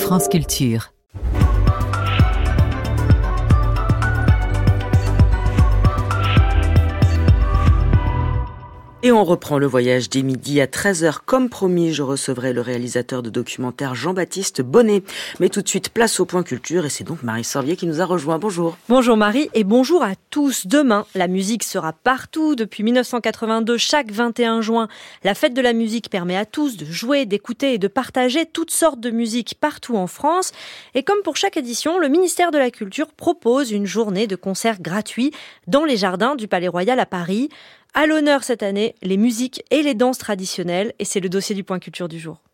France Culture. Et on reprend le voyage dès midi à 13h. Comme promis, je recevrai le réalisateur de documentaire Jean-Baptiste Bonnet. Mais tout de suite, place au point culture et c'est donc Marie Sorbier qui nous a rejoint. Bonjour. Bonjour Marie et bonjour à tous. Demain, la musique sera partout. Depuis 1982, chaque 21 juin, la fête de la musique permet à tous de jouer, d'écouter et de partager toutes sortes de musique partout en France. Et comme pour chaque édition, le ministère de la Culture propose une journée de concerts gratuits dans les jardins du Palais Royal à Paris. À l'honneur cette année, les musiques et les danses traditionnelles, et c'est le dossier du point culture du jour.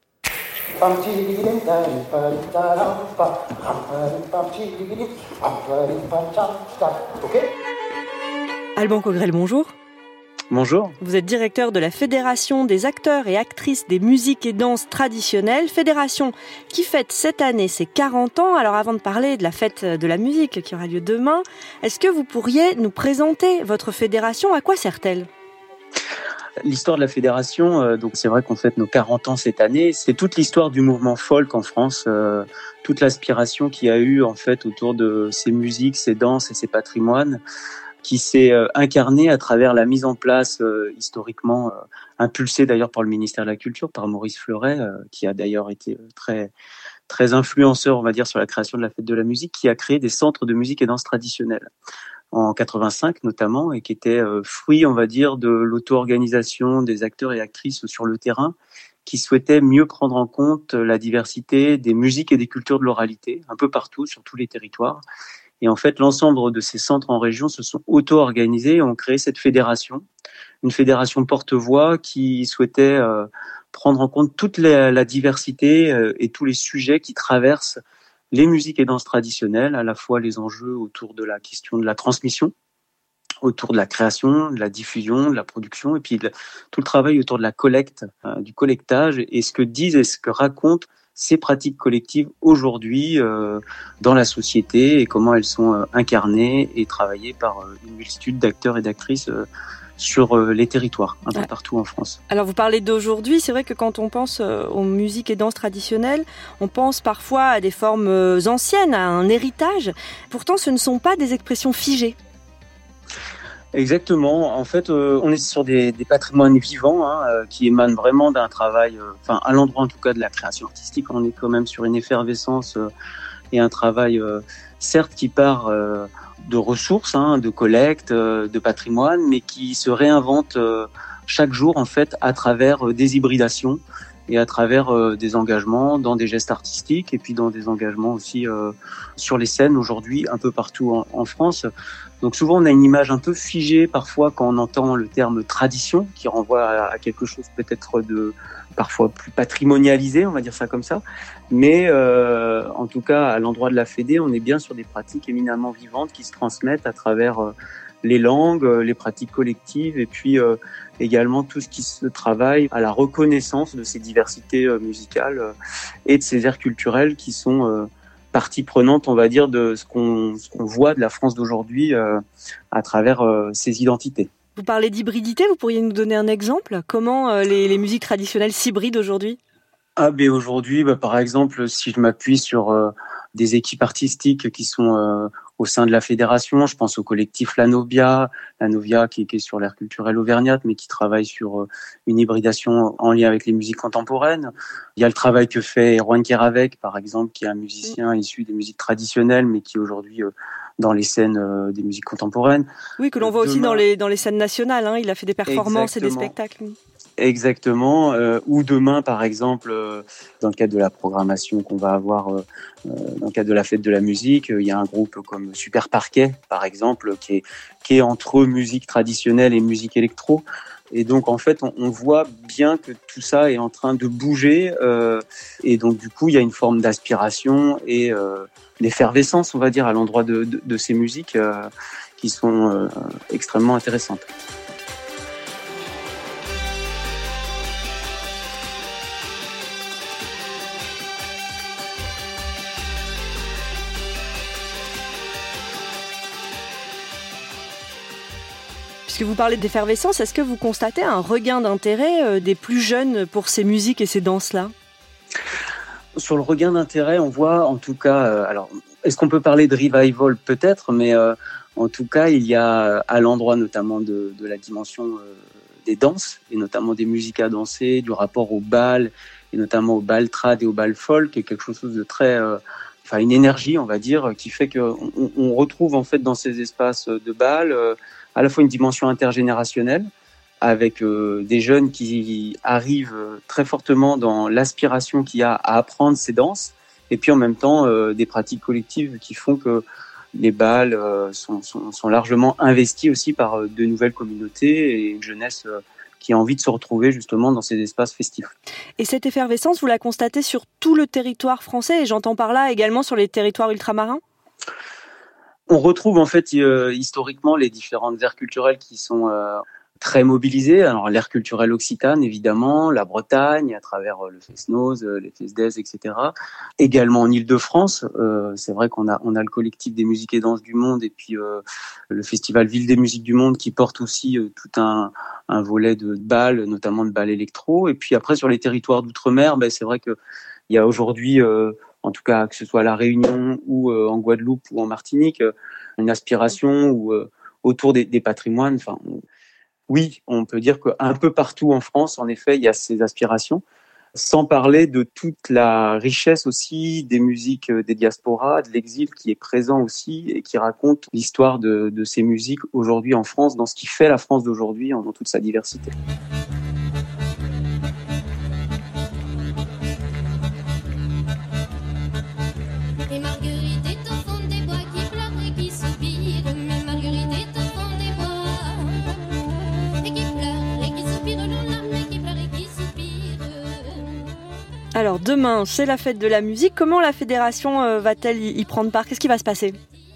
Alban Cogrel, bonjour. Bonjour. Vous êtes directeur de la Fédération des acteurs et actrices des musiques et danses traditionnelles, fédération qui fête cette année ses 40 ans. Alors avant de parler de la fête de la musique qui aura lieu demain, est-ce que vous pourriez nous présenter votre fédération? À quoi sert-elle? L'histoire de la fédération, donc c'est vrai qu'on fête nos 40 ans cette année, c'est toute l'histoire du mouvement folk en France, toute l'aspiration qu'il y a eu en fait autour de ces musiques, ces danses et ces patrimoines, qui s'est incarné à travers la mise en place historiquement impulsée d'ailleurs par le ministère de la Culture, par Maurice Fleuret, qui a d'ailleurs été très influenceur, on va dire, sur la création de la fête de la musique, qui a créé des centres de musique et danse traditionnelle en 85 notamment, et qui était fruit, on va dire, de l'auto-organisation des acteurs et actrices sur le terrain, qui souhaitaient mieux prendre en compte la diversité des musiques et des cultures de l'oralité, un peu partout, sur tous les territoires. Et en fait, l'ensemble de ces centres en région se sont auto-organisés et ont créé cette fédération, une fédération porte-voix qui souhaitait prendre en compte toute la diversité et tous les sujets qui traversent les musiques et danses traditionnelles, à la fois les enjeux autour de la question de la transmission, autour de la création, de la diffusion, de la production, et puis tout le travail autour de la collecte, du collectage, et ce que disent et ce que racontent ces pratiques collectives aujourd'hui dans la société et comment elles sont incarnées et travaillées par une multitude d'acteurs et d'actrices sur les territoires, un peu partout en France. Alors vous parlez d'aujourd'hui, c'est vrai que quand on pense aux musiques et danses traditionnelles, on pense parfois à des formes anciennes, à un héritage. Pourtant, ce ne sont pas des expressions figées. Exactement. En fait, on est sur des patrimoines vivants qui émanent vraiment d'un travail, à l'endroit en tout cas de la création artistique. On est quand même sur une effervescence et un travail, certes, qui part de ressources, de collecte, de patrimoine, mais qui se réinvente chaque jour en fait à travers des hybridations et à travers des engagements dans des gestes artistiques et puis dans des engagements aussi sur les scènes aujourd'hui un peu partout en France. Donc souvent on a une image un peu figée parfois quand on entend le terme tradition qui renvoie à quelque chose peut-être de parfois plus patrimonialisé, on va dire ça comme ça. Mais en tout cas à l'endroit de la Fédé, on est bien sur des pratiques éminemment vivantes qui se transmettent à travers les langues, les pratiques collectives et puis également tout ce qui se travaille à la reconnaissance de ces diversités musicales et de ces aires culturelles qui sont partie prenante, on va dire, de ce qu'on voit de la France d'aujourd'hui à travers ces identités. Vous parlez d'hybridité, vous pourriez nous donner un exemple? Comment les musiques traditionnelles s'hybrident aujourd'hui? Aujourd'hui, par exemple, si je m'appuie sur des équipes artistiques qui sont au sein de la fédération, je pense au collectif La Novia qui est sur l'ère culturelle auvergnate, mais qui travaille sur une hybridation en lien avec les musiques contemporaines. Il y a le travail que fait Erwan Keravec, par exemple, qui est un musicien issu des musiques traditionnelles, mais qui est aujourd'hui dans les scènes des musises contemporaines. Oui, que l'on voit aussi dans les scènes nationales. Il a fait des performances. Exactement. Et des spectacles. Exactement. Ou demain, par exemple, dans le cadre de la programmation qu'on va avoir dans le cadre de la fête de la musique, il y a un groupe comme Super Parquet, par exemple, qui est entre musique traditionnelle et musique électro. Et donc, en fait, on voit bien que tout ça est en train de bouger. Et donc, du coup, il y a une forme d'aspiration et d'effervescence, on va dire, à l'endroit de ces musiques qui sont extrêmement intéressantes. Puisque vous parlez d'effervescence, est-ce que vous constatez un regain d'intérêt des plus jeunes pour ces musiques et ces danses-là ? Sur le regain d'intérêt, on voit en tout cas, alors est-ce qu'on peut parler de revival peut-être, mais en tout cas, il y a à l'endroit notamment de la dimension des danses, et notamment des musiques à danser, du rapport au bal, et notamment au bal trad et au bal folk, quelque chose de très... une énergie, on va dire, qui fait qu'on retrouve en fait dans ces espaces de bal à la fois une dimension intergénérationnelle, avec des jeunes qui arrivent très fortement dans l'aspiration qu'il y a à apprendre ces danses, et puis en même temps des pratiques collectives qui font que les bals sont largement investis aussi par de nouvelles communautés et une jeunesse qui a envie de se retrouver justement dans ces espaces festifs. Et cette effervescence, vous la constatez sur tout le territoire français, et j'entends par là également sur les territoires ultramarins ? On retrouve en fait historiquement les différentes aires culturelles qui sont très mobilisées. Alors l'aire culturelle occitane évidemment, la Bretagne à travers le Fest-Noz, les Fest-Dez, etc. Également en Île-de-France, c'est vrai qu'on a le collectif des musiques et danses du monde, et puis le festival Ville des musiques du monde qui porte aussi tout un volet de bal, notamment de bal électro. Et puis après sur les territoires d'outre-mer, c'est vrai que il y a aujourd'hui en tout cas que ce soit à La Réunion ou en Guadeloupe ou en Martinique, une aspiration autour des patrimoines. Oui, on peut dire qu'un peu partout en France, en effet, il y a ces aspirations, sans parler de toute la richesse aussi des musiques des diasporas, de l'exil qui est présent aussi et qui raconte l'histoire de ces musiques aujourd'hui en France, dans ce qui fait la France d'aujourd'hui, dans toute sa diversité. Alors demain, c'est la fête de la musique. Comment la fédération va-t-elle y prendre part ? Qu'est-ce qui va se passer ?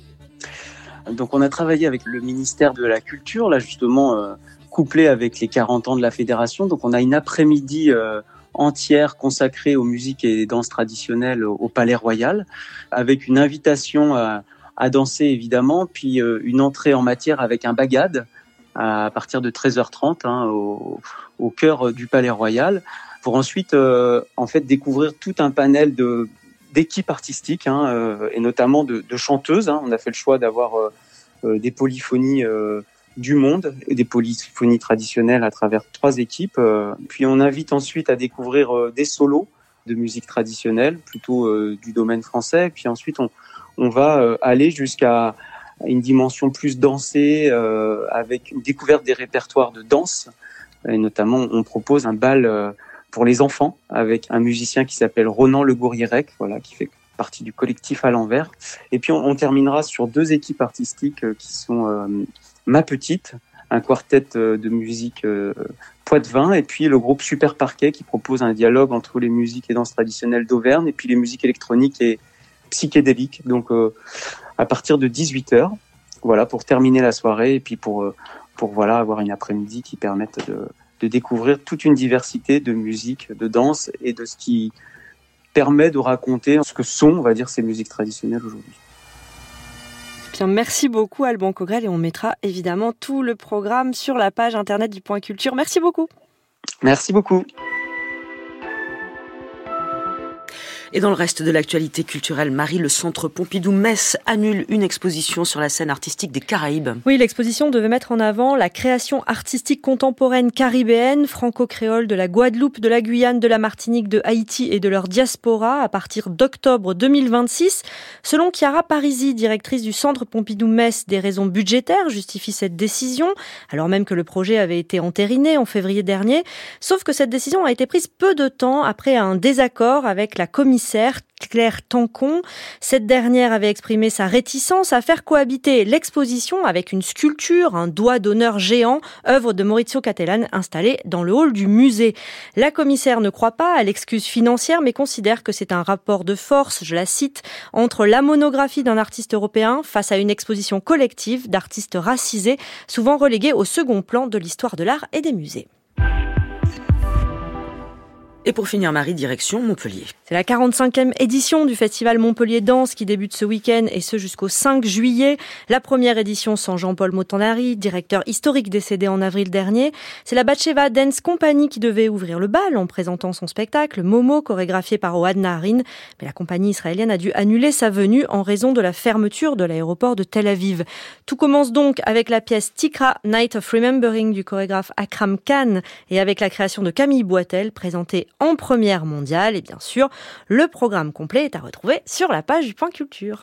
Donc on a travaillé avec le ministère de la Culture, là justement couplé avec les 40 ans de la fédération. Donc on a une après-midi entière consacrée aux musiques et danses traditionnelles au Palais Royal, avec une invitation à danser évidemment, puis une entrée en matière avec un bagad à partir de 13h30 au cœur du Palais Royal, pour ensuite en fait découvrir tout un panel d'équipes artistiques et notamment de chanteuses. On a fait le choix d'avoir des polyphonies du monde et des polyphonies traditionnelles à travers 3 équipes. Puis on invite ensuite à découvrir des solos de musique traditionnelle, plutôt du domaine français. Puis ensuite on va aller jusqu'à une dimension plus dansée avec une découverte des répertoires de danse. Et notamment on propose un bal pour les enfants, avec un musicien qui s'appelle Ronan Le Gourierec, qui fait partie du collectif à l'envers. Et puis on terminera sur 2 équipes artistiques qui sont Ma Petite, un quartet de musique Poitevin, et puis le groupe Super Parquet qui propose un dialogue entre les musiques et danses traditionnelles d'Auvergne et puis les musiques électroniques et psychédéliques. Donc à partir de 18h, pour terminer la soirée et puis pour avoir une après-midi qui permette de découvrir toute une diversité de musique, de danse et de ce qui permet de raconter ce que sont, on va dire, ces musiques traditionnelles aujourd'hui. Bien, merci beaucoup Alban Cogrel, et on mettra évidemment tout le programme sur la page internet du Point Culture. Merci beaucoup. Merci beaucoup. Et dans le reste de l'actualité culturelle, Marie, le Centre Pompidou-Metz annule une exposition sur la scène artistique des Caraïbes. Oui, l'exposition devait mettre en avant la création artistique contemporaine caribéenne, franco-créole de la Guadeloupe, de la Guyane, de la Martinique, de Haïti et de leur diaspora à partir d'octobre 2026. Selon Chiara Parisi, directrice du Centre Pompidou-Metz, des raisons budgétaires justifient cette décision, alors même que le projet avait été entériné en février dernier. Sauf que cette décision a été prise peu de temps après un désaccord avec la commissaire Claire Tancon. Cette dernière avait exprimé sa réticence à faire cohabiter l'exposition avec une sculpture, un doigt d'honneur géant, œuvre de Maurizio Cattelan installée dans le hall du musée. La commissaire ne croit pas à l'excuse financière, mais considère que c'est un rapport de force, je la cite, entre la monographie d'un artiste européen face à une exposition collective d'artistes racisés, souvent relégués au second plan de l'histoire de l'art et des musées. Et pour finir, Marie, direction Montpellier. C'est la 45e édition du festival Montpellier Danse qui débute ce week-end et ce jusqu'au 5 juillet. La première édition sans Jean-Paul Motanari, directeur historique décédé en avril dernier. C'est la Batcheva Dance Company qui devait ouvrir le bal en présentant son spectacle Momo, chorégraphié par Ohad Naharin. Mais la compagnie israélienne a dû annuler sa venue en raison de la fermeture de l'aéroport de Tel Aviv. Tout commence donc avec la pièce Tikra, Night of Remembering du chorégraphe Akram Khan et avec la création de Camille Boitel, présentée en première mondiale. Et bien sûr, le programme complet est à retrouver sur la page du Point Culture.